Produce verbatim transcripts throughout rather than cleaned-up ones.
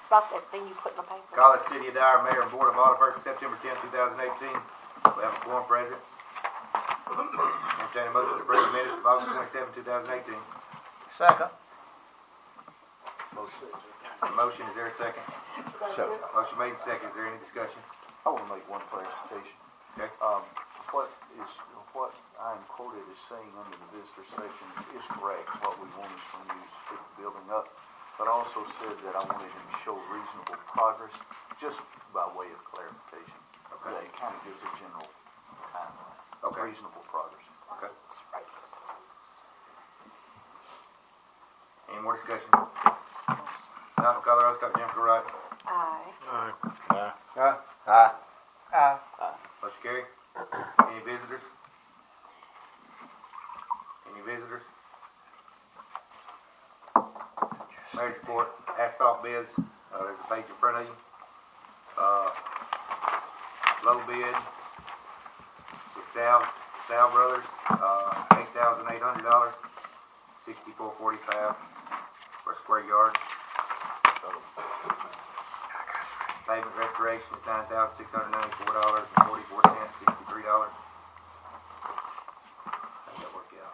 about that thing you put in the paper. College City of Dyer Mayor and Board of Alderpersons, September tenth, two thousand eighteen. We have a quorum present. Entertain a motion to approve the minutes of August twenty-seventh, two thousand eighteen. Second. Motion. Motion, is there a second? Second. Motion made and second. Is there any discussion? I want to make one clarification. Okay. Um, what is what I am quoted as saying under the visitor section is correct. What we want is from you to pick the building up, but I also said that I wanted him to show reasonable progress, just by way of clarification. Okay. That it kind of gives a general timeline. Okay. Reasonable progress. Okay. Any more discussion? Not for Colorado, Scott Jennifer Wright. Aye. Aye. Aye. Aye. Aye. Aye. Motion carried. Any visitors? Any visitors? Mayor's report, asphalt bids. Uh, there's a page in front of you. Uh, low bid with Sal, Sal Brothers, uh, eight thousand eight hundred dollars, sixty-four forty-five for a square yard. Pavement restoration is nine thousand six hundred ninety-four dollars and forty-four cents, sixty-three dollars. How does that work out?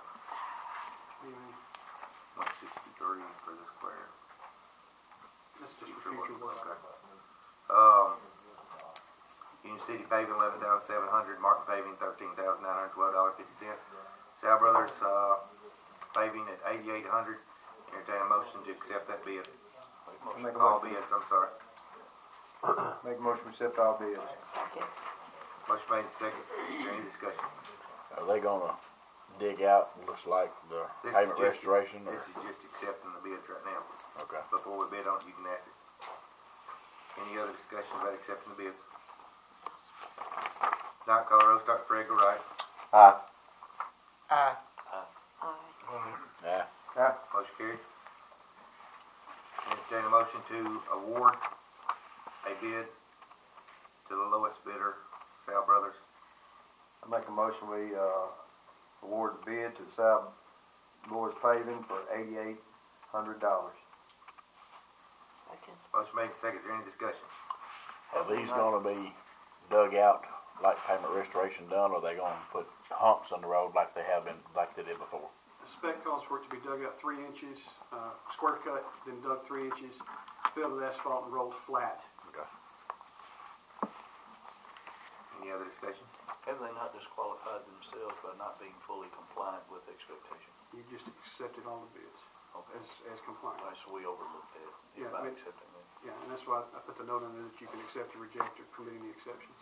one sixty-three for the square. That's just for future work. Okay. Um, Union City Paving, eleven thousand seven hundred dollars. Martin Paving, thirteen thousand nine hundred twelve dollars and fifty cents. Sal Brothers uh, Paving at eighty-eight hundred dollars. Entertain a motion to accept that bid. Make a All motion. bids, I'm sorry. Make a motion to accept all bids. Second. Motion made second. Is there any discussion? Are they gonna dig out, looks like the This is pavement just- restoration? Or? This is just accepting the bids right now. Okay. Before we bid on it, you can ask it. Any other discussion about accepting the bids? Not Colorado, start Fred, go right. Aye. Aye. Aye. Yeah. Aye. Motion carried. Entertain a motion to award a bid to the lowest bidder, Sal Brothers. I make a motion we uh, award the bid to South Boys Paving for eighty-eight hundred dollars. Second. Motion made second. Is there any discussion? Are these gonna be dug out like pavement restoration done, or are they gonna put humps on the road like they have been, like they did before? The spec calls for it to be dug out three inches, uh, square cut, then dug three inches, filled with asphalt and rolled flat. Okay. Any other discussion? Have they not disqualified themselves by not being fully compliant with expectation? You just accepted all the bids Okay. as, as compliant. All right, so we overlooked that Yeah, by I mean- accepting that. Yeah, and that's why I put the note in there that you can accept or reject or permitting the exceptions.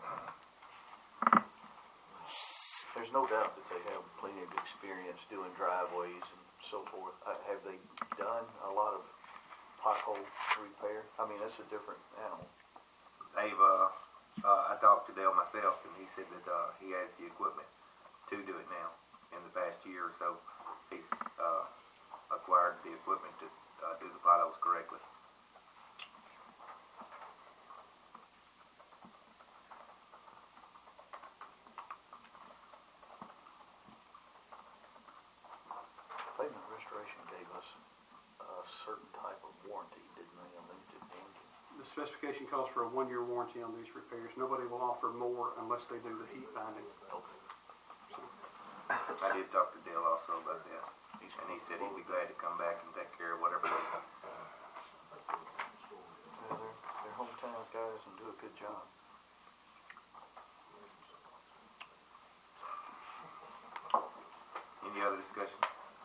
There's no doubt that they have plenty of experience doing driveways and so forth. Uh, have they done a lot of pothole repair? I mean, that's a different animal. They've, uh, uh, I talked to Dale myself, and he said that uh, he has the equipment to do it now. In the past year or so, he's uh, acquired the equipment to uh, do the potholes correctly. Pavement restoration gave us a certain type of warranty, didn't they? A limited warranty. The specification calls for a one-year warranty on these repairs. Nobody will offer more unless they do the heat binding. Okay. So, I did talk to Dale also about that, and he said he'd be glad to come back and take care of whatever they Well, they're, they're hometown guys and do a good job. Any other discussion?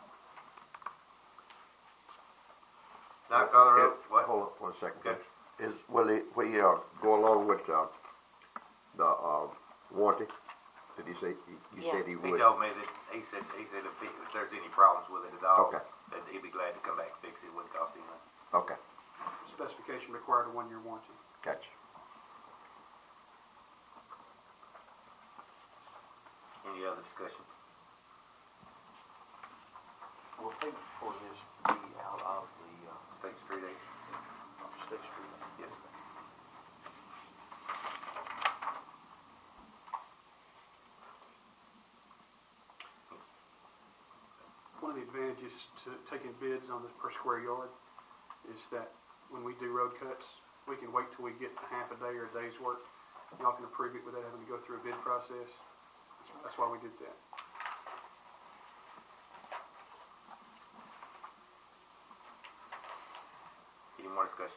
Not Colorado, what? Hold on one second. Okay. Is, will it, we, uh, go along with, uh, the, uh, warranty? Did he say, you you said he He would? told me that, he said, he said if, he, if there's any problems with it at all, Okay. that he'd be glad to come back and fix it. It wouldn't cost him nothing. Okay, specification required a one-year warranty. gotcha. Any other discussion? Will payment for this be out of the, uh, State Street Aid? State Street? Yes. One of the advantages to taking bids on this per square yard is that when we do road cuts, we can wait till we get a half a day or a day's work. Y'all can approve it without having to go through a bid process. That's why we did that. Any more discussion?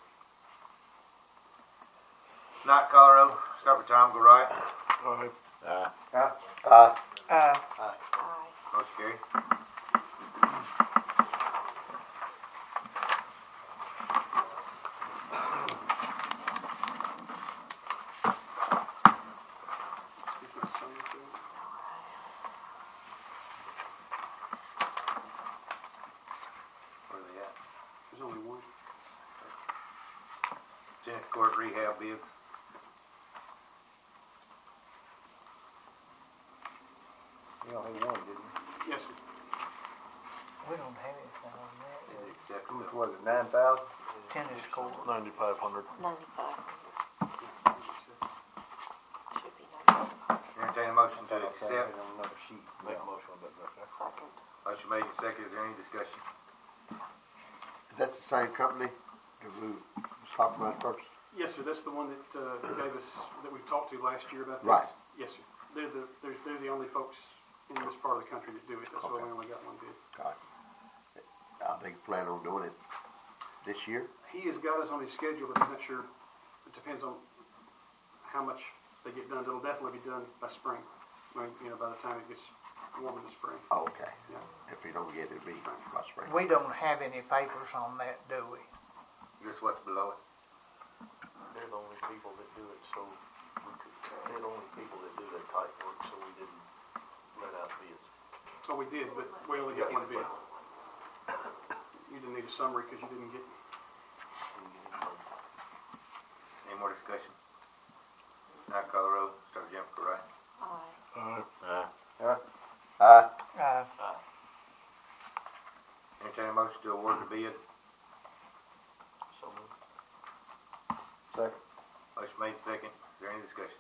Not Colorado, start with Tom, go right. Aye. Aye. Huh? Aye. Motion carried. Where are they at? There's only one. Tennis court rehab bids. You only one, didn't you? Yes, sir. We don't have anything on that. Is it accepted? How much was it, nine thousand? Tennis court. Ninety-five hundred. Ninety-five hundred. Should be ninety-five. Entertain a motion to Okay, accept. on another sheet. Make a motion on that, okay. Second. Motion made and seconded. Is there any discussion? Is that the same company that we was talking about first? Yes, sir. That's the one that uh, gave us, that we talked to last year about this. Right. Yes, sir. They're the, they're, they're the only folks in this part of the country that do it. That's why Okay. we only got one bid. All right. Are they planning on doing it this year? He has got us on his schedule, but I'm not sure. It depends on how much they get done. It'll definitely be done by spring. I mean, you know, by the time it gets warm in the spring. Oh, okay. Yeah. If we don't get it, it'll be by spring. We don't have any papers on that, do we? Just what's below it? They're the only people that do it, so we could, they're the only people that do that type work, so we didn't let out bids. Oh, we did, but we only got one bid. You didn't need a summary because you didn't get. Didn't get anything. Any more discussion? Not Colorado, start with Jennifer, right? Aye. Aye. Aye. Huh? Aye. Uh, Entertain a motion to award the bid. So moved. Second. Motion made second. Is there any discussion?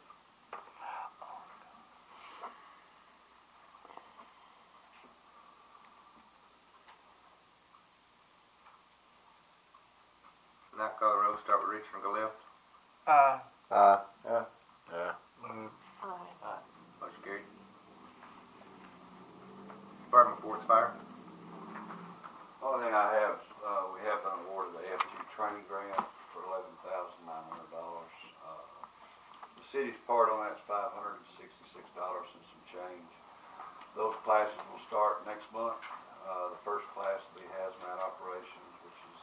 Not Colorado, start with Richard and go left. uh, Aye. Aye. Aye. Aye. Motion carried. Department reports, fire. Only thing I have, uh, we have been awarded the F G training grant for eleven thousand nine hundred dollars. Uh, the city's part on that's five hundred and sixty-six dollars and some change. Those classes will start next month. Uh, the first class will be hazmat operations, which is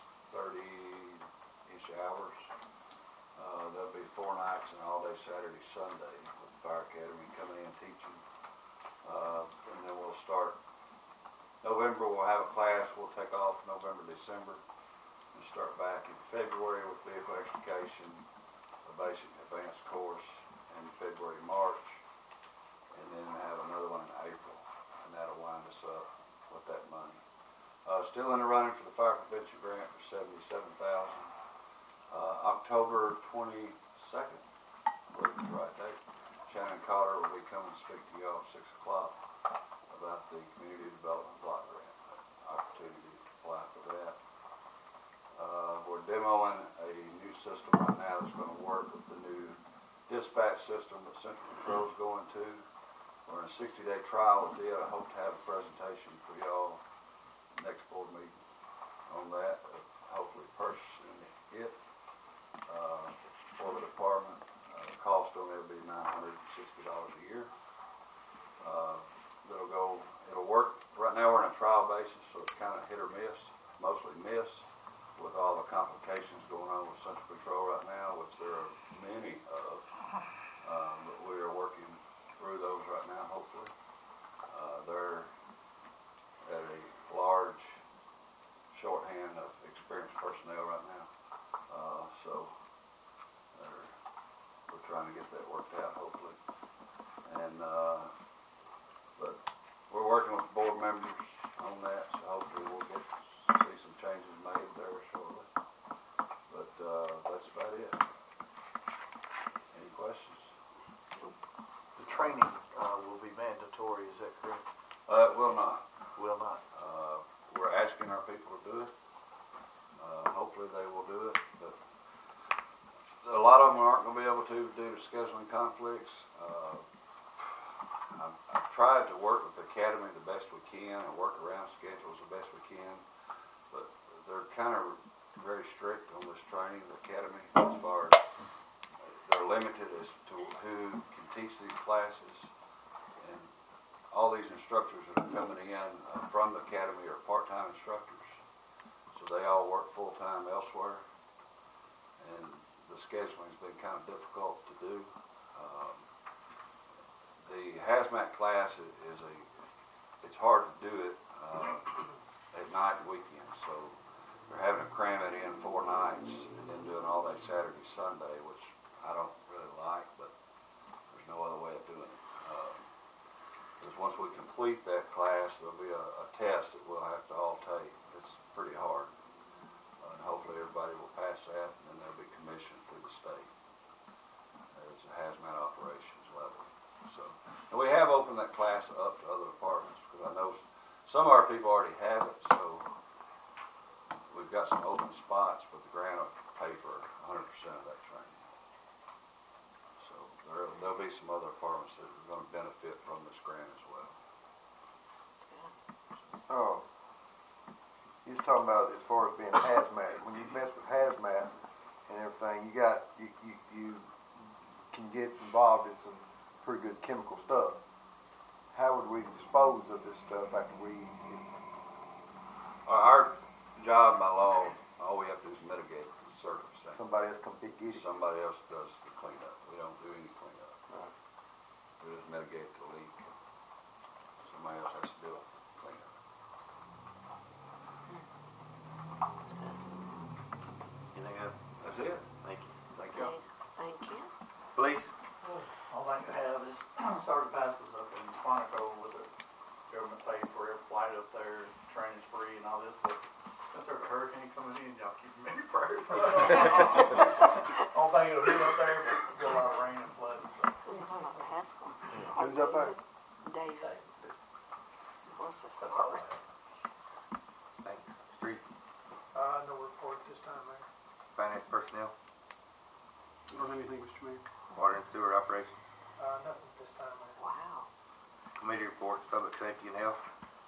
thirty-ish hours. Uh, there'll be four nights and all day Saturday, Sunday with the fire academy coming in teaching. Uh, and then we'll start November, we'll have a class, we'll take off November, December, and start back in February with vehicle extrication, a basic advanced course in February, March, and then have another one in April, and that'll wind us up with that money. Uh, still in the running for the fire prevention grant for seventy-seven thousand dollars. Uh, October twenty-second, I believe is the right date, Shannon Cotter will be coming to speak to y'all at six o'clock about the community development block grant, opportunity to apply for that. Uh, we're demoing a new system right now that's going to work with the new dispatch system that Central Control is going to. We're in a sixty-day trial with it. I hope to have a presentation for y'all next board meeting on that. Uh, hopefully purchasing it uh, for the department. Uh, the cost on it will be nine hundred sixty dollars a year. Uh, It'll go, it'll work. Right now we're on a trial basis, so it's kind of hit or miss, mostly miss, with all the complications going on with Central Control right now, which there are many of. Um, but we are working through those right now, hopefully. Uh, they're at a large shorthand of experienced personnel right now. Uh, so they're, we're trying to get that worked out, hopefully. And, uh, but we're working with board members on that, so hopefully we'll get a lot of them aren't gonna be able to due to scheduling conflicts. Uh, I've, I've tried to work with the academy the best we can and work around schedules the best we can, but they're kind of very strict on this training, the academy, as far as they're limited as to who can teach these classes. And all these instructors that are coming in uh, from the academy are part-time instructors, so they all work full-time elsewhere. And the scheduling's been kind of difficult to do. Um, the hazmat class is, is a, it's hard to do it uh, at night and weekends, so they're having to cram it in four nights and then doing all that Saturday, Sunday, which I don't really like, but there's no other way of doing it. Because uh, once we complete that class, there'll be a, a test that we'll have to all take. It's pretty hard. Uh, and hopefully everybody will pass that, and then they'll be commissioned through the state as a hazmat operations level. So, and we have opened that class up to other departments, because I know some of our people already have it, so we've got some open spots, but the grant will pay for one hundred percent of that training. So there, there'll be some other departments that are going to benefit from this grant as well. Oh, you was talking about as far as being hazmat. When you mess with hazmat and everything, you got you you, you can get involved in some pretty good chemical stuff. How would we dispose of this stuff after we? Our job by law, all we have to do is mitigate it to a certain extent. Somebody else come get it. Somebody else does the cleanup. We don't do any cleanup. Right. We just mitigate the leak. Somebody else has to do it. Cleanup. Anything else? That's it. Thank you. Thank you. Thank you. Police? All I can have is Sergeant Pass was up in Quantico with the government paid for every flight up there, training's free and all this, but since there's a hurricane coming in, y'all keep them in prayer. Only thing it'll hit up there, but it'll be a lot of rain and flooding. So. We're talking about Haskell. Who's up there? Dave. What's this That's all I report? have. Thanks. Street? Uh, no report this time, Mayor. Finance personnel? I don't have anything, Mister Mayor. Water and sewer operations? Uh, nothing this time, Mayor. Wow. Committee reports, public safety and health.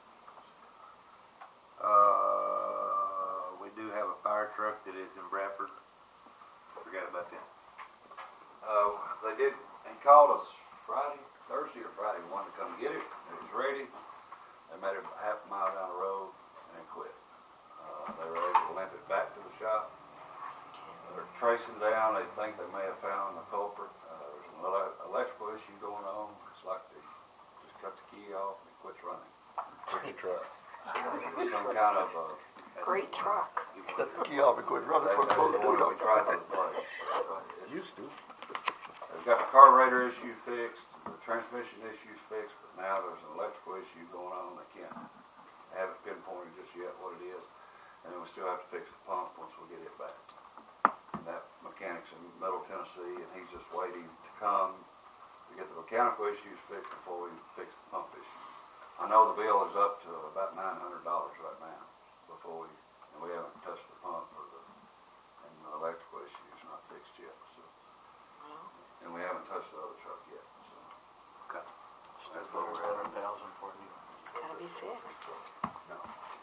Uh, we do have a fire truck that is in Bradford. Forgot about that. Uh, they did, he called us Friday, Thursday or Friday, wanted to come get it. It was ready. They made it half a mile down the road and then quit. Uh, they were able to limp it back to the shop. They're tracing down. They think they may have found the culprit. Uh, there's an ele- electrical issue going on. It's like they just cut the key off and it quits running. What's your truck? It was some kind of, uh, Great truck. Key off and quit running They- from that's the the one that we tried to replace. Used to. They've got the carburetor issue fixed, the transmission issue's fixed, but now there's an electrical issue going on. They can't have it pinpointed just yet what it is. And then we still have to fix the pump once we get it back. And that mechanic's in Middle Tennessee, and he's just waiting to come to get the mechanical issues fixed before we fix the pump issue. I know the bill is up to about nine hundred dollars right now before we, and we haven't touched the pump or the, and the electrical issue is not fixed yet, so. And we haven't touched the other truck yet, so. Okay. That's what we're at. Hundred thousand for you. It's gotta be fixed. No.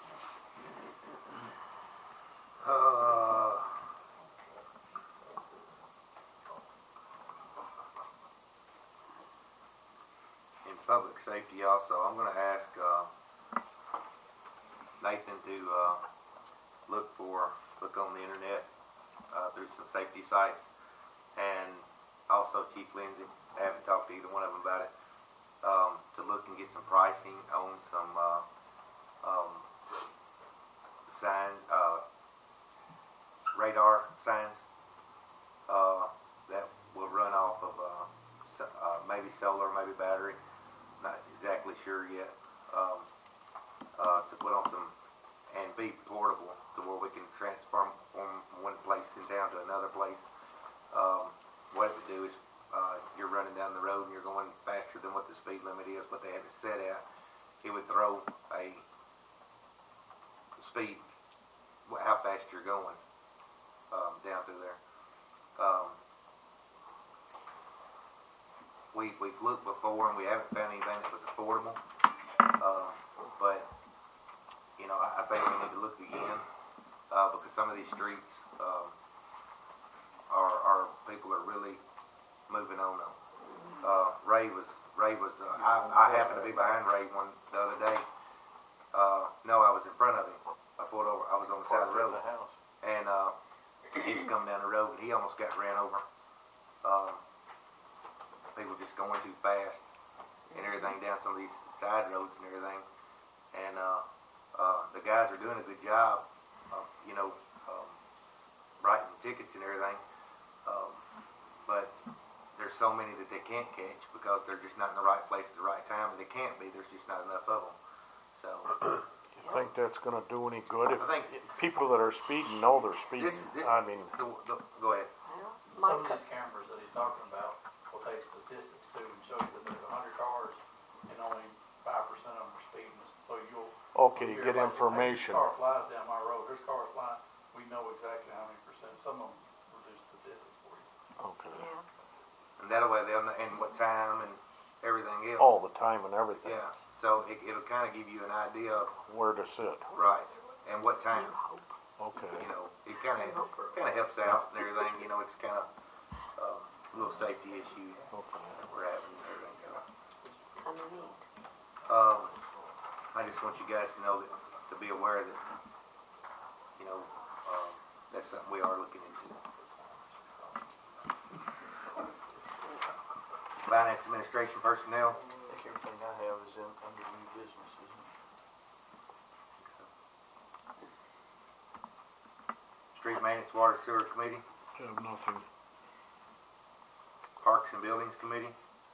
Uh, in public safety also, I'm gonna ask, uh, Nathan to, uh, look for, look on the internet, uh, through some safety sites, and also Chief Lindsay, I haven't talked to either one of them about it, um, to look and get some pricing on some, uh, um, sign, uh, radar signs, uh, that will run off of, uh, so, uh, maybe solar, maybe battery, not exactly sure yet, um, uh, to put on some, and be portable to where we can transfer from one place in town to another place. Um, what it would do is, uh, you're running down the road and you're going faster than what the speed limit is, what they have it set at, it would throw a speed, wh- how fast you're going, um, down through there. Um, we, we've looked before and we haven't found anything that was affordable. Uh, but, you know, I, I think we need to look again, uh, because some of these streets, um, are, are, people are really moving on them. Uh, Ray was, Ray was, uh, I, I happened to be behind Ray one, the other day. Uh, no, I was in front of him. I pulled over, I was on the side of the road. The house. And, uh, he was coming down the road and he almost got ran over. Um, people just going too fast and everything down some of these side roads and everything. And, uh, uh, the guys are doing a good job of, you know, um, writing tickets and everything. Um, but there's so many that they can't catch because they're just not in the right place at the right time, and they can't be. There's just not enough of them. So, You think that's gonna do any good? If I think people that are speeding know they're speeding, this, this, I mean, the, the, go ahead. Well, Some my of co- these cameras that he's talking about will take statistics too and show you that there's a hundred cars and only five percent of them are speeding. So you'll okay, you hear get about, "Hey, information. this car flies down my road. There's cars flying." We know exactly how many percent. Some of them will do statistics for you. Okay. yeah. And that way they'll know, and what time and everything else. All the time and everything. Yeah. So it, it'll kind of give you an idea of, Where to sit. right, and what time. Okay. You know, it kind of kind of helps out and everything. You know, it's kind of um, a little safety issue Okay. that we're having and everything. So, Kind of neat. um, I just want you guys to know that, to be aware that, you know, um, that's something we are looking into. Finance administration personnel. I think everything I have is in, under new business, isn't it? Street maintenance, water sewer committee, Have nothing. parks and buildings committee.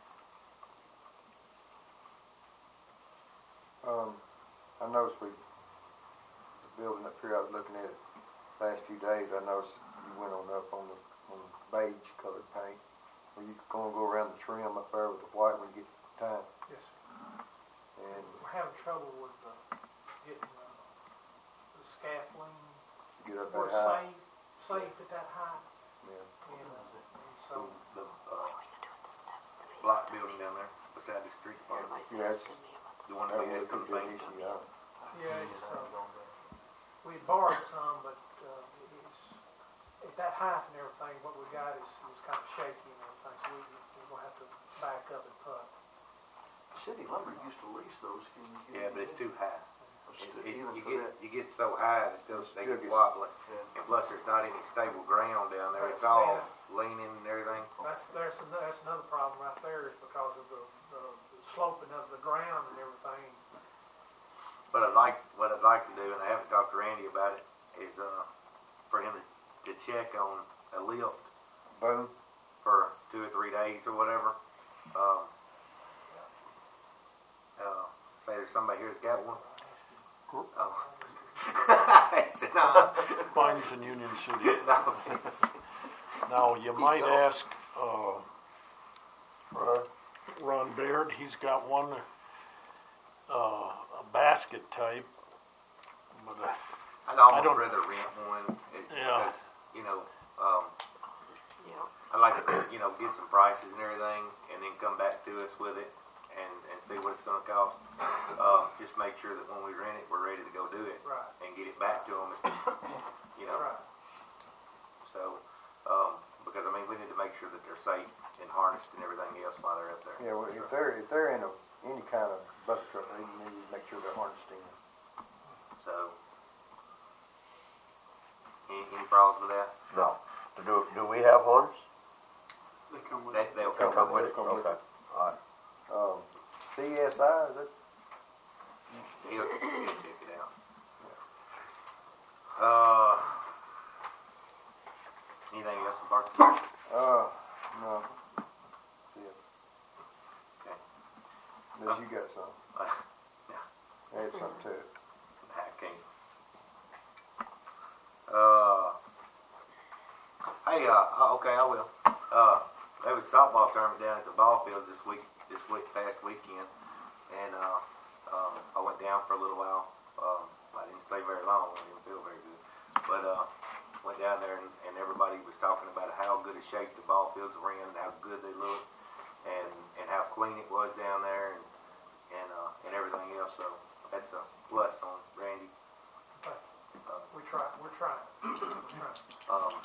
Um, I noticed we, the building up here I was looking at last few days, I noticed you went on up on the, on the beige colored paint. Were you gonna go around the trim up there with the white when you get time? Yes, And we're having trouble with, uh, getting, uh, the scaffolding, get up or that high? safe, safe at that height, Yeah. and, uh, and so, The uh, block building down there beside the street. Part. Everybody's Yes. asking me about The one That that we was had a for the big paint. issue, yeah. yeah, it's, uh, we had borrowed some, but, uh, it's, at that height and everything, what we got is, is kind of shaky and everything, so we, we're gonna have to back up and put. City Lumber used to lease those. Can you get Yeah, but it's too high. It, it, Even you for get that. you get so high that those they Still get gets- wobbly, Yeah. and plus there's not any stable ground down there. It's Right, all yeah. leaning and everything. That's, there's, ano- that's another problem right there is because of the, the the sloping of the ground and everything. But I'd like what I'd like to do, and I haven't talked to Randy about it, is uh, for him to, to check on a lift Boom. for two or three days or whatever. Um, uh, say there's somebody here that's got one. Oh. I said, no. Mine's in Union City. No. Now, you might going. ask, uh, Right. Ron Baird, he's got one, uh, a basket type, but, uh, I'd almost I don't- rather rent one. It's Yeah. because, you know, um, Yeah. I'd like to, you know, get some prices and everything, and then come back to us with it, and, and see what it's going to cost. Uh, just make sure that when we rent it, we're ready to go do it, Right. and get it back to them. You know, Right. so um, because I mean, we need to make sure that they're safe and harnessed and everything else while they're up there. Yeah, well, if they're, if they're in a, any kind of bucket truck, they need to make sure they're harnessed in. So, any, any problems with that? No. Do, do we have horns? They come with They, it. they'll Come come with with it. it? Okay. All right. Um, C S I, is that, He'll, he'll check it out. Uh, anything else in Parks and Rec? uh, no. That's it. Okay. Unless you got some. Uh, Add something to it. I can't. Uh, hey, uh, uh, okay, I will. Uh, there was a softball tournament down at the ball fields this week, this week, past weekend, and uh, um, I went down for a little while. Um, I didn't stay very long. I didn't feel very good, but uh, went down there and, and everybody was talking about how good a shape the ball fields were in and how good they looked, and and we're trying, we're trying. Um,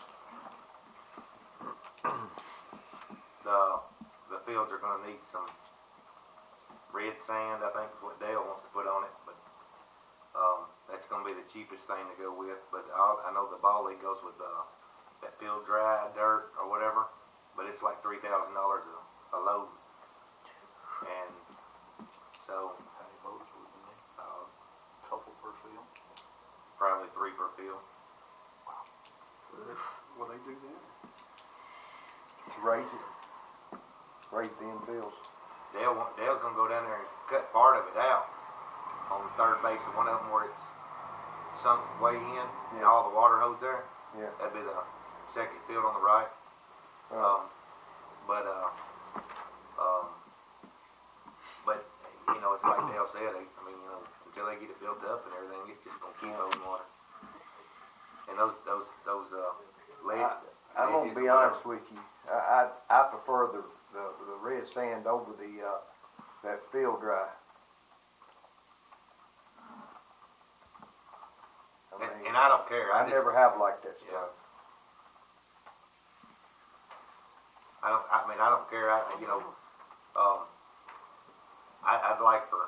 the, the fields are gonna need some red sand, I think is what Dale wants to put on it, but, um, that's gonna be the cheapest thing to go with, but I, I know the ball league goes with, uh, that field dry dirt or whatever, but it's like three thousand dollars a, a load. And so, How many boats would you need? uh, Couple per field? probably three per field. Will they do that? To raise it, raise the infields. Dale, wa- Dale's gonna go down there and cut part of it out on the third base of one of them where it's sunk way in, and Yeah. all the water hose there. Yeah. That'd be the second field on the right. Uh, Um, but, uh, um, but, you know, it's like Dale said, I I mean, you know, until they get it built up and everything, it's just gonna keep holding water. And those, those, those, uh, lead. I, I'm gonna be honest with you. I, I, I prefer the, the, the red sand over the, uh, that field dry. I And, mean, and I don't care, I I just, never have liked that Yeah. stuff. I don't, I mean, I don't care, I, you know, um, I, I'd like for,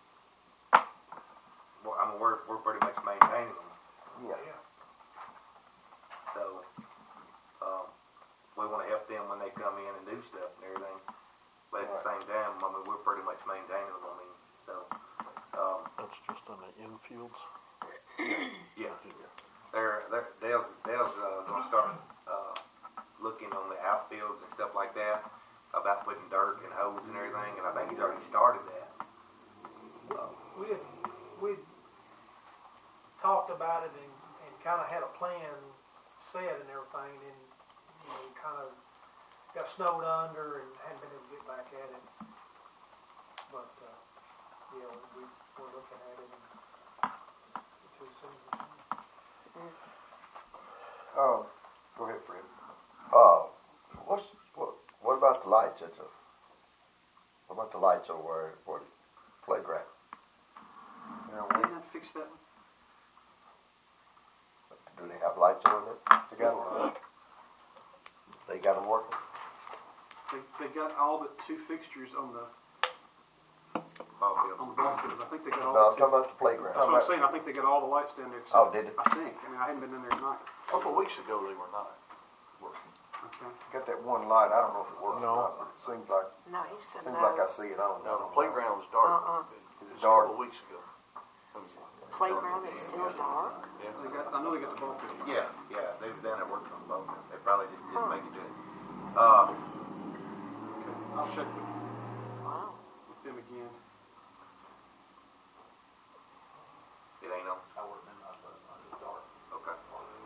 well, I mean, we're, we're pretty much maintaining them, Yeah. so, um, we wanna help them when they come in and do stuff and everything, but at the same time, I mean, we're pretty much maintaining them, I mean, so, um, That's just on the infields. yeah. They're, they're, Dale's, Dale's, uh, gonna start, uh, looking on the outfields and stuff like that, about putting dirt and hose and everything, and I think he's already started that. Um, We had, we talked about it and, and kinda had a plan set and everything, and, you know, kind of got snowed under and hadn't been able to get back at it. But, uh, you know, we, we're looking at it and it just seems, Oh, go ahead, Fred. Uh, what's, what, what about the lights at the, what about the lights over where, where the playground? You know, Didn't that fix that? Do they have lights over there? they got one. They got them working? They, they got all but two fixtures on the, ball field. on the ball field. I think they got all No, I'm but two. talking about the playground. That's what I'm saying, I think they got all the lights down there. except- Oh, did it? I think, I mean, I hadn't been in there tonight. A couple of weeks ago, they were not working. Okay. Got that one light, I don't know if it works or No. not, but it seems like, No, he said seems no. like I see it on. Now, the playground was dark. Uh-uh. Is it Just a dark? couple of weeks ago. Playground is still dark. They got, I know they got the ball field. Yeah, yeah, they was down there working on the ball field, they probably just didn't make it to it. Uh, I'll check with, Wow. with them again. it ain't on, I worked midnight last night, it was dark. okay.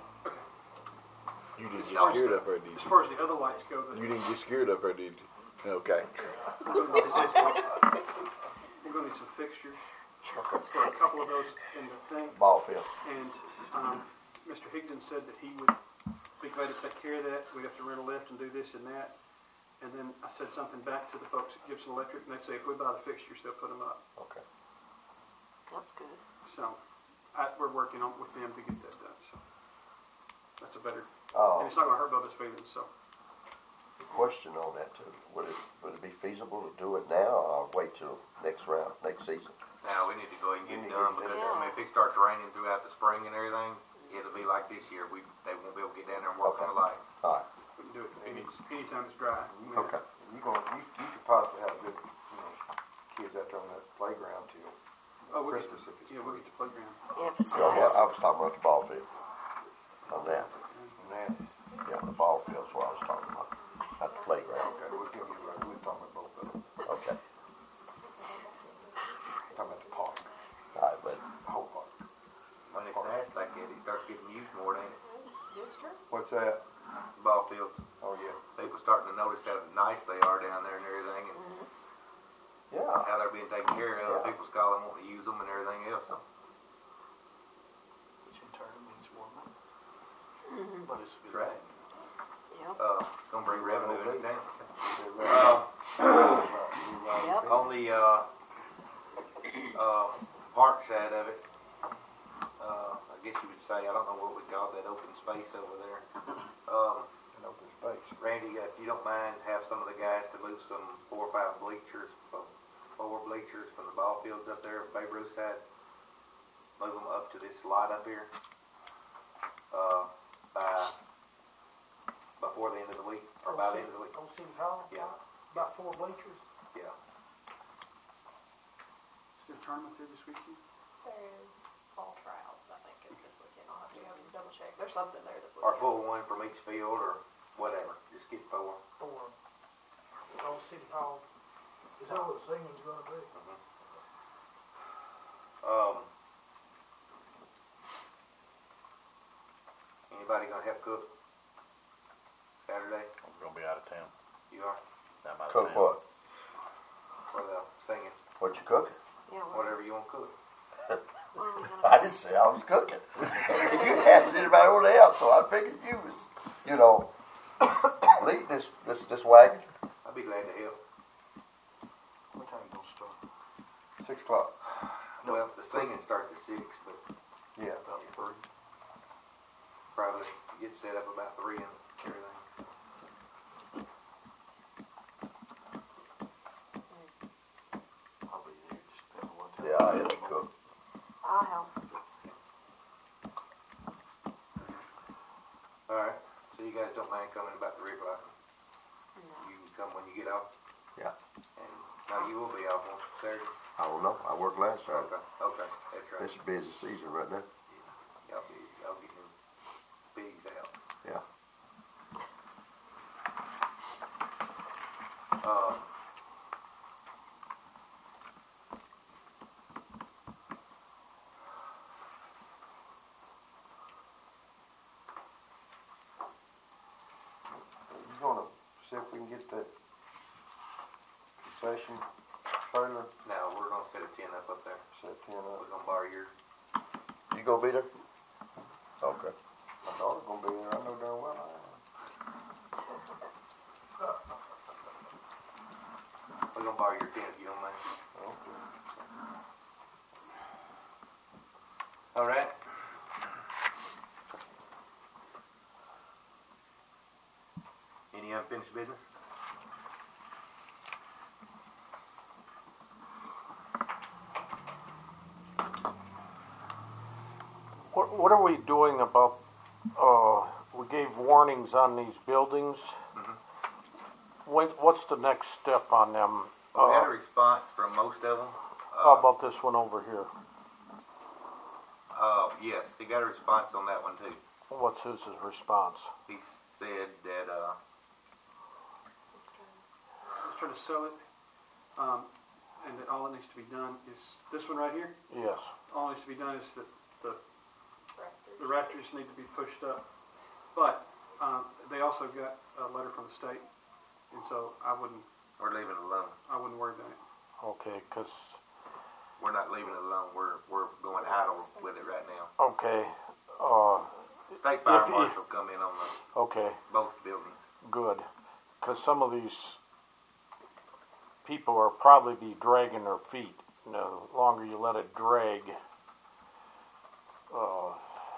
You didn't As get far as scared the- up there, did As you? far as the other lights go, the, You didn't get scared up there, did you? Okay. we're gonna need some- we're gonna need some fixtures for a couple of those in the thing. Ball field. And, um, Mister Higdon said that he would be glad to take care of that. We'd have to rent a lift and do this and that. And then I said something back to the folks at Gibson Electric, and they say if we buy the fixtures, they'll put them up. Okay. That's good. So, I, we're working on, with them to get that done, so. That's a better, Uh, and it's not gonna hurt Bubba's feelings, so. question on that too. Would it, would it be feasible to do it now or wait till next round, next season? Now, we need to go ahead and get We it need done, to get because, it I mean, if it starts raining throughout the spring and everything, it'll be like this year, we, they won't be able to get down there and work on the lights. All right, We can do it any, anytime it's dry. I mean, okay. You gonna, you, you could possibly have good, you know, kids out there on that playground till Oh, we'll get, Christmas if it's yeah, we'll get the playground. Yeah, if it's No, nice. I was talking about the ball field. On that, and that. yeah, the ball field's what I was talking about, not the playground. Okay, we'll give you, right, we're talking about both of them. Okay, Talking about the park, all right, but the whole park. When it's nasty like that, it starts getting used more, ain't it? What's that? Ball fields, Oh, yeah. people starting to notice how nice they are down there and everything, and yeah, how they're being taken care of, Yeah. people's calling, wanting to use them and everything else, so. Which in turn means more money. But it's a good Right. thing. Yep. Uh, it's gonna bring revenue in town. Uh, Uh, Yep. on the, uh, uh, park side of it, uh, I guess you would say, I don't know what we call that. space over there. Um, An open space. Randy, uh, if you don't mind, have some of the guys to move some four or five bleachers, uh, four bleachers from the ball fields up there, Babe Ruth side. Move them up to this lot up here. Uh, by, before the end of the week, or by the end of the week. On City Hall? Yeah. About four bleachers? Yeah. Is there a tournament there this weekend? There is fall trials, I think, is this weekend. I'll have to go and double check. There's something there this Or weekend. pull one from each field, or whatever. Just get four. Four. On City Hall. Is that what the singing's gonna be? Um, anybody gonna help cook Saturday? I'm gonna be out of town. You are? I'm out of Cook town. what? For the singing, What you cooking? Yeah, what, whatever you want to cook. what are we gonna I didn't say I was cooking. You asked anybody over there, so I figured you was, you know, lead this, this, this wagon. I'd be glad to help. What time you gonna start? Six o'clock. Well, the singing starts at six, but Yeah. About three. probably get set up about three and everything. I'll be there, just depends on what time. Yeah, I had to cook. I'll help. All right. So you guys don't mind coming about three o'clock? No. You can come when you get off. Yeah. And now you will be off on Saturday. I don't know. I worked last Saturday. Okay. Okay. That's right. It's a busy season right now. Y'all be y'all get them bigs out. Yeah. Um. You gonna see if we can get that concession trailer Now we're gonna set a tent up up there. set ten up? We're gonna borrow yours. You gonna be there? Okay. My daughter's gonna be there. I know darn well I am. We're gonna borrow your tent if you don't mind. Okay. All right. Any unfinished business? What, what are we doing about, uh, we gave warnings on these buildings. Mhm. What, what's the next step on them? Well, we had a Uh, response from most of them. How Uh, about this one over here? uh, yes, he got a response on that one too. What's his response? He said that, uh, Let's try to sell it, um, and that all that needs to be done is, this one right here, Yes. all that needs to be done is that the, Raptors. the rafters need to be pushed up. But, um, they also got a letter from the state, and so I wouldn't, we're leaving it alone. I wouldn't worry about it. Okay, 'cause We're not leaving it alone. We're, we're going idle with it right now. okay, uh, State fire If he- marshal come in on the, okay, both buildings. good. 'Cause some of these people are probably be dragging their feet. You know, the longer you let it drag, uh,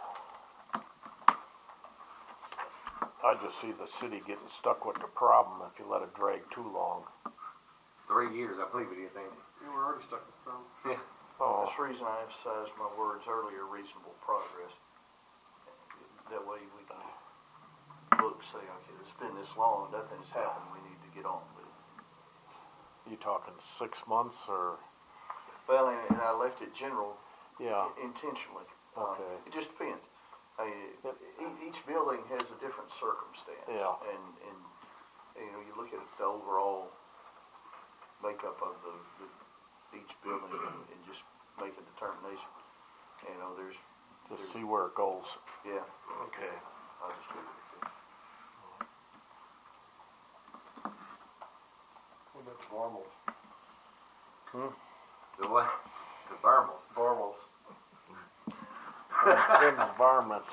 I just see the city getting stuck with the problem if you let it drag too long. Three years, I believe it is, ain't it? And we're already stuck with the problem. Oh, That's the reason I emphasized my words earlier, reasonable progress. That way we can look, say, okay, it's been this long, nothing's happened, we need to get on with it. you talking six months or, Well, and, and I left it general yeah, intentionally. Um, Okay. It just depends. I mean, Yep. e- each building has a different circumstance. Yeah. And, and, you know, you look at the overall makeup of the, the each building and, and just make a determination. You know, there's, just see where it goes. yeah, Okay. I'll just leave it at that. What about the Varmals? The what? The thermals. Varmals. Them varmints.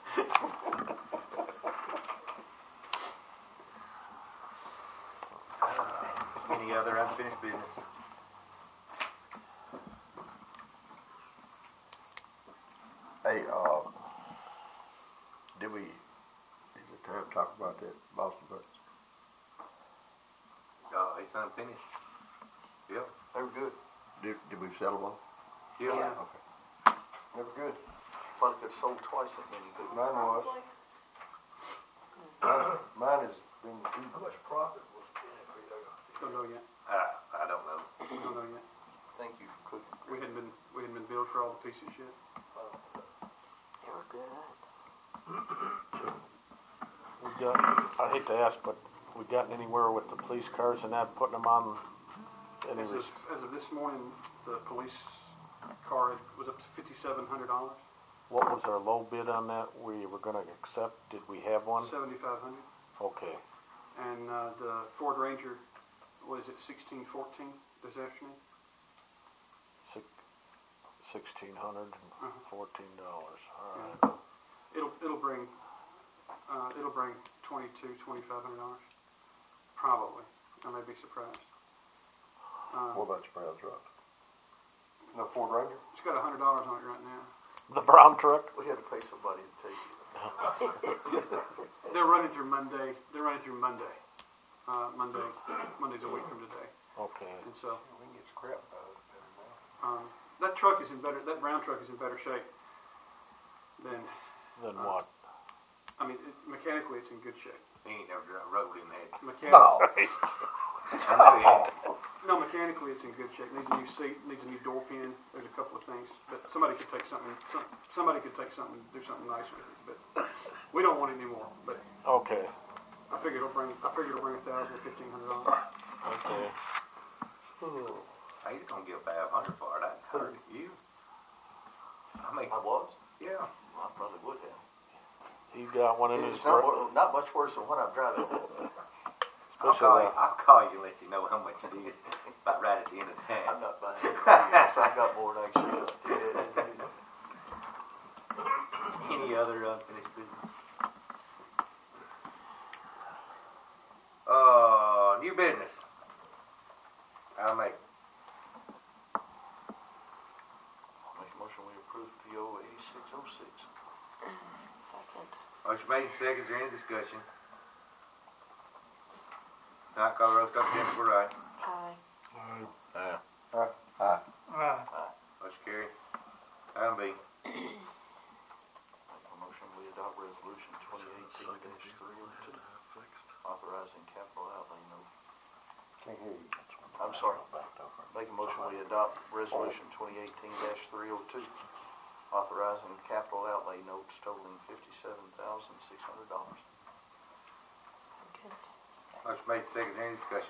Any other unfinished business? Hey, uh, did we, unfinished. Yep. They were good. Did, did we sell them all? Yeah. Yeah. Okay. They were good. Like they've sold twice that many good. Mine was. Mine, mine has been How eaten. much profit was in it for you? Don't know yet. I, I don't know. Don't know yet. Thank you, could. We hadn't been, we hadn't been billed for all the pieces yet. They were good. We got, I hate to ask, but we gotten anywhere with the police cars and that, putting them on any As res- of, as of this morning, the police car was up to fifty-seven hundred dollars, what was our low bid on that we were gonna accept? Did we have one? seventy-five hundred. Okay, And, uh, the Ford Ranger was at sixteen fourteen this afternoon. six, sixteen hundred and fourteen dollars, all right. It'll, it'll bring, uh, it'll bring twenty-two, twenty-five hundred dollars, probably. I may be surprised. What Um, about your brown truck? No Ford Ranger? it's got a hundred dollars on it right now. The brown truck? We had to pay somebody to take it. They're running through Monday, they're running through Monday. Uh, Monday, Monday's a week from today. Okay, And so, We can get scrap out of it better now. um, that truck is in better, that brown truck is in better shape than, then what? I mean, it, mechanically it's in good shape. He ain't never dri- rode him, had. Mechanic, No. I know he ain't. no, mechanically it's in good shape. Needs a new seat, needs a new door pin. There's a couple of things, but somebody could take something. Some, somebody could take something, do something nice with it. But we don't want it anymore. But Okay, I figure it'll bring. I figure it'll bring a thousand or fifteen hundred dollars. okay. He's gonna give five hundred for it. I heard you. I mean, I was? yeah. I probably would have. He got one in his, It's not, gar- wor- not much worse than what I'm driving. I'll especially call you. that, I'll call you and let you know how much it is. About right at the end of I'm time. not buying it. I got more than I should. Any other unfinished business? Uh, new business. I'll make. Make a motion, we approve P O eighty-six oh six. Second. Motion made in second. Is there any discussion? Not call the roll. Stop Jennifer Wright. Aye. Yeah. Aye. Aye. Motion carried. Item B. Make a motion, we adopt resolution twenty eighteen dash three oh two, authorizing capital outlay note. Can't hear you. I'm sorry. Make a motion, we adopt resolution twenty eighteen dash three oh two, authorizing capital outlay notes totaling fifty-seven thousand six hundred dollars. Second. Motion made in second. Is there any discussion?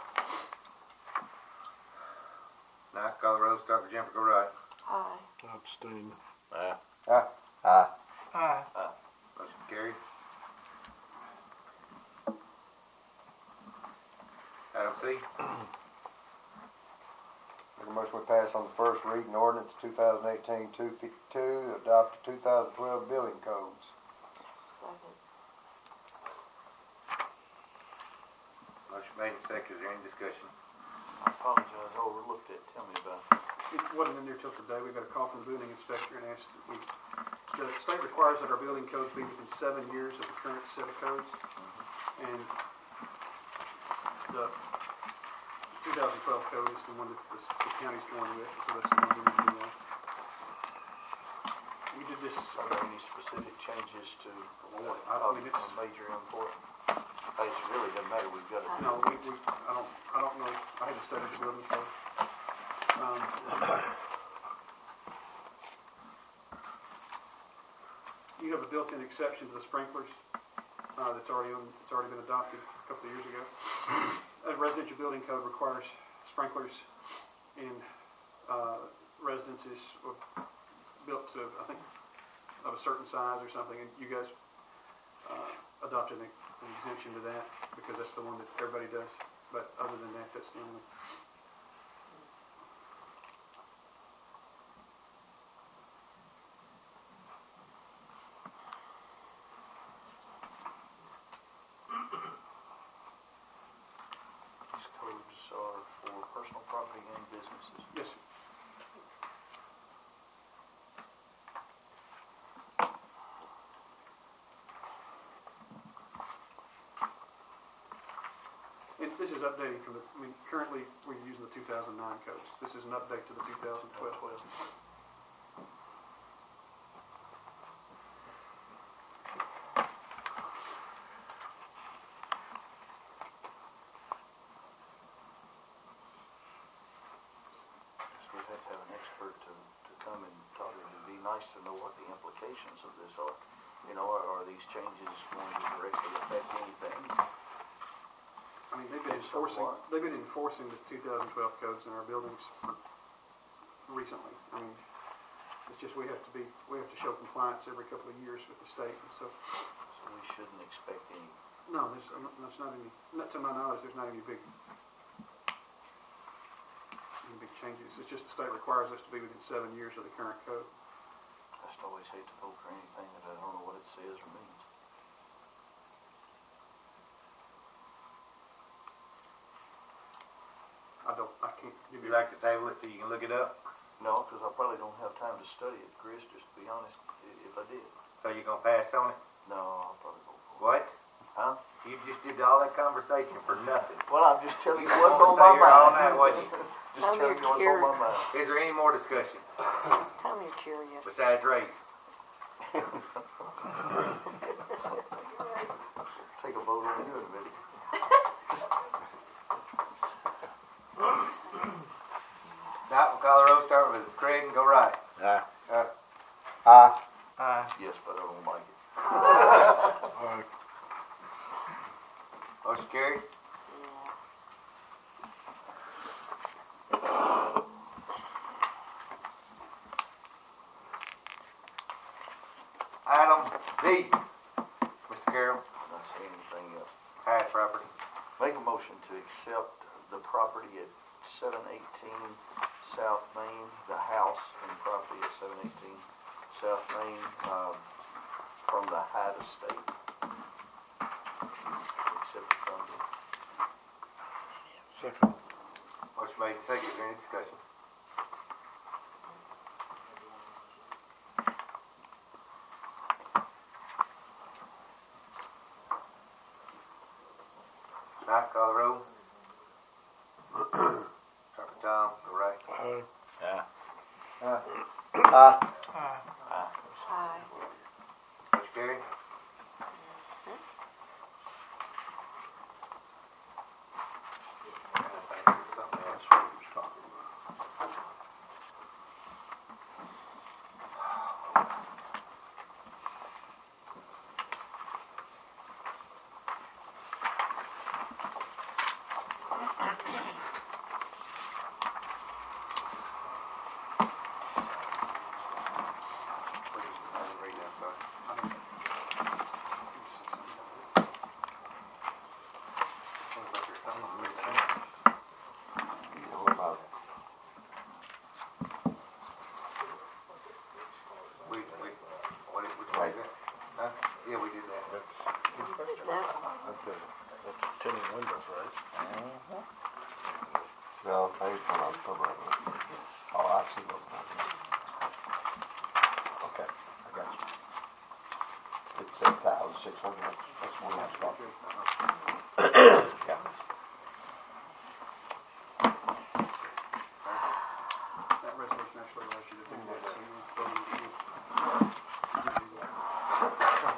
Not call the roll. Start with Jennifer. Go right. Aye. abstain. Yeah. Aye. Aye. Aye. Motion carried. Item C. Make a motion we pass on the first reading ordinance two thousand eighteen two fifty-two, adopt the two thousand twelve building codes. Second. Motion made in second. Is there any discussion? I apologize, I overlooked it. Tell me about it. It wasn't in there till today. We got a call from the building inspector and asked that we. The state requires that our building codes be within seven years of the current set of codes, and the two thousand twelve code is the one that the, the county's going with, so that's the one we need to do. We did this. Are there any specific changes to what I are mean, it's- major important? It really doesn't matter, we've got to. No, we, we, I don't, I don't know, I haven't studied the building code. Um, You have a built-in exception to the sprinklers, uh, that's already on, it's already been adopted a couple of years ago. A residential building code requires sprinklers in, uh, residences or built to, I think, of a certain size or something, and you guys, uh, adopted an an exemption to that, because that's the one that everybody does, but other than that, that's the only. These codes are for personal property and businesses. Yes, sir. And this is updating from the, I mean, currently we're using the two thousand nine codes. This is an update to the two thousand twelve. So we'd have to have an expert to, to come and talk. It'd be nice to know what the implications of this are. You know, are, are these changes going to directly affect anything? I mean, they've been Yes, enforcing, somewhat. they've been enforcing the two thousand twelve codes in our buildings for recently. I mean, it's just we have to be, we have to show compliance every couple of years with the state, and so, So we shouldn't expect any. no, there's, um, there's not any, not to my knowledge, there's not any big, any big changes. It's just the state requires us to be within seven years of the current code. I just always hate to vote for anything that I don't know what it says or means. I don't, I can't give Would you, you like to table it so you can look it up? No, because I probably don't have time to study it, Chris, just to be honest, i- if I did. So you're gonna pass on it? No, I'll probably vote for it. What? Huh? You just did all that conversation for nothing. Well, I'm just telling you You what's wanna on stay my here all mind. night, wasn't you? Just Tell me telling you what's you're on my mind. Is there any more discussion Tell me you're curious. besides Ray's? Take a vote on you in a minute. Now, we'll call the roll, start with Craig and go right. Aye. Aye. Aye. Yes, but I don't like it. Aye. Motion carried. Yeah. Item D, Mister Carroll, Not saying anything else. Hyde property. Make a motion to accept the property at seven eighteen South Main, the house and property at seven eighteen South Main, um, from the Hyde Estate. Accept it from them. Second. Motion made, second, is there any discussion? Not call the roll. Start with Tom, go right. Aye. Aye. Aye. Aye. Hi. Motion carried. I think there's something else we was talking about. I didn't read that, sorry. Seems like there's something on this thing. What about it? We, we, what did we do that? Huh? Yeah, we did that. That's, That one. that's, a- that's tinted windows, right? No, phase one on some of it. Oh, I see what. Okay, I got you. It's eight thousand six hundred, that's one I saw. Yeah. that resolution actually allows you to do that, so you go and do you do that.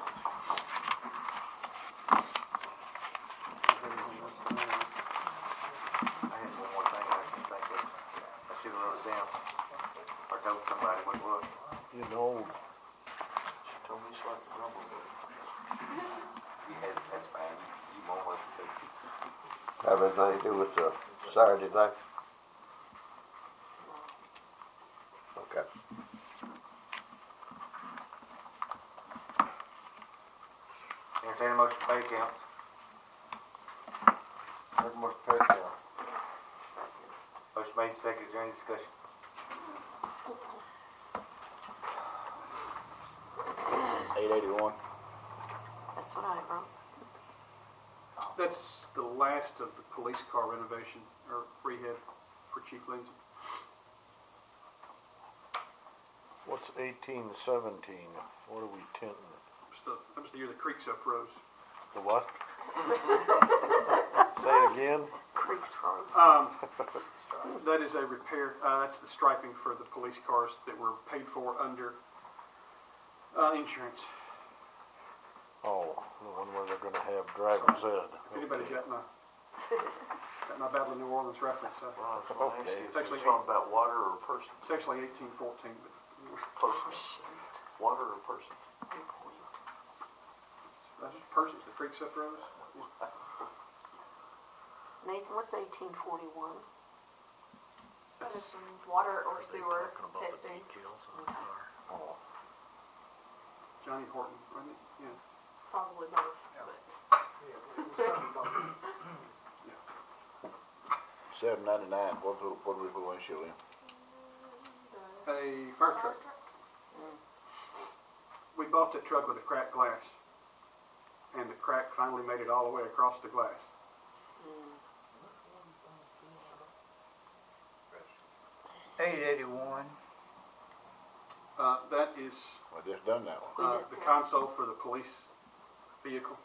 I had one more thing I can think of. I should have wrote it down. Or told somebody what it was. You know, She told me it's like a rumble. You had it, that's fine. You won't work it. Have anything to do with the Saturday thing? Okay. Entertain a motion to pay accounts. Make a motion to pay account. Motion made, second, is there any discussion? eight eighty-one. That's what I wrote. That's the last of the police car renovation or rehab for Chief Lindsay. What's eighteen seventeen? What are we tinting? It was the, that was the year the creeks uprose. The what? Say it again? Creeks froze. Um, that is a repair, uh, that's the striping for the police cars that were paid for under, uh, insurance. Oh, the one where they're gonna have Dragon's Head. If anybody's got my, got my Battle of New Orleans reference, uh, Well, I was gonna ask you, It's if actually you're talking about water or person? it's actually eighteen fourteen, but Person. Water or person? that's just persons, the creeks up roads. Nathan, what's eighteen forty-one? That is some water or sewer testing. Oh, Johnny Horton, wasn't it? Yeah. Probably both, but Yeah, it was something about- Seven ninety-nine, what, do- what do we put windshield in? A fire truck. We bought that truck with a cracked glass, and the crack finally made it all the way across the glass. Eight eighty-one. Uh, that is I just done that one. uh, the console for the police vehicle.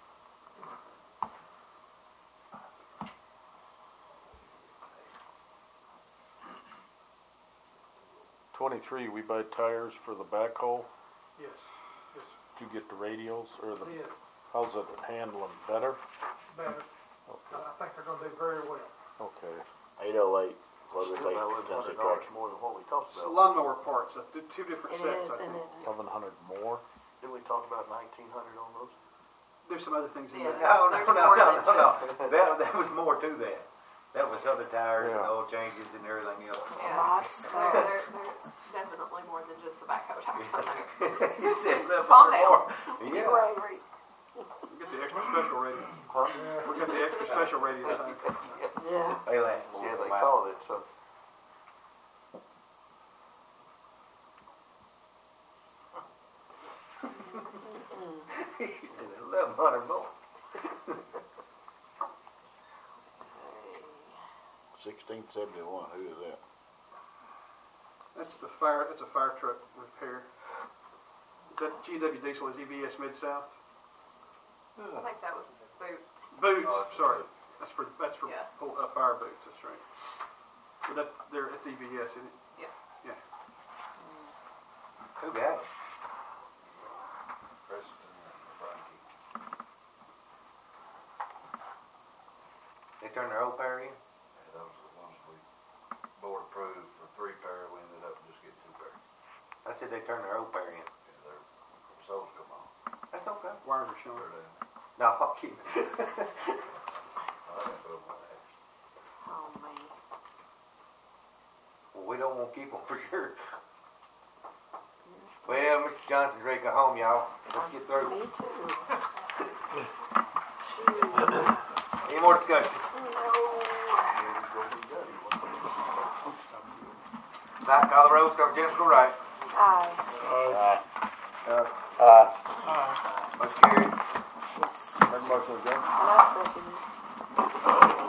Twenty-three, we buy tires for the backhoe Yes, yes, to get the radials, or the, did, how's it handling, better? better. Okay. I think they're gonna do very well. Okay. Eight oh eight, what do Still we about take, eleven Tennessee hundred dollars tractor? more than what we talked So about. lawnmower parts, uh, the two different It sets, is, I and think. it, Eleven hundred more? Didn't we talk about nineteen hundred on those? There's some other things in Yeah. there. No, no, There's no, more no, than no, no. just- That, that was more to that. That was other tires and Yeah. oil changes and everything else. a yeah, lot of there, stuff. there, there's definitely more than just the backhoe tires on there. You said eleven Calm hundred down. more. You Yeah. were angry. We got the extra special radio. We got the extra special radio. thing. Yeah. They last more Yeah, than they mine. call it, so. He said eleven hundred more. Sixteen seventy-one, who is that? That's the fire, that's a fire truck repair. Is that G W Diesel, is E V S Mid-South? I think that was boots. Boots, Oh, it's sorry. That's for, that's for Yeah. pull- uh, fire boots, that's right. But that, there, it's E V S, isn't it? Who got it? Preston and Frankie. They turned their old pair in? Yeah, those are the ones we board approved for three pair, we ended up just getting two pair. I said they turned their old pair in. Yeah, their soles come off. That's okay. Wires are showing. They're down. No, I'll keep it. I didn't put them on that. Oh, man. Well, we don't want to keep them for sure. Well, Mister Johnson's ready to go home, y'all. Let's get through. Me too. Any more discussion? Not call the roll, start Jennifer Wright. Aye. Aye. Uh, Aye. Motion carried. Yes. make a motion to adjourn. And I second it.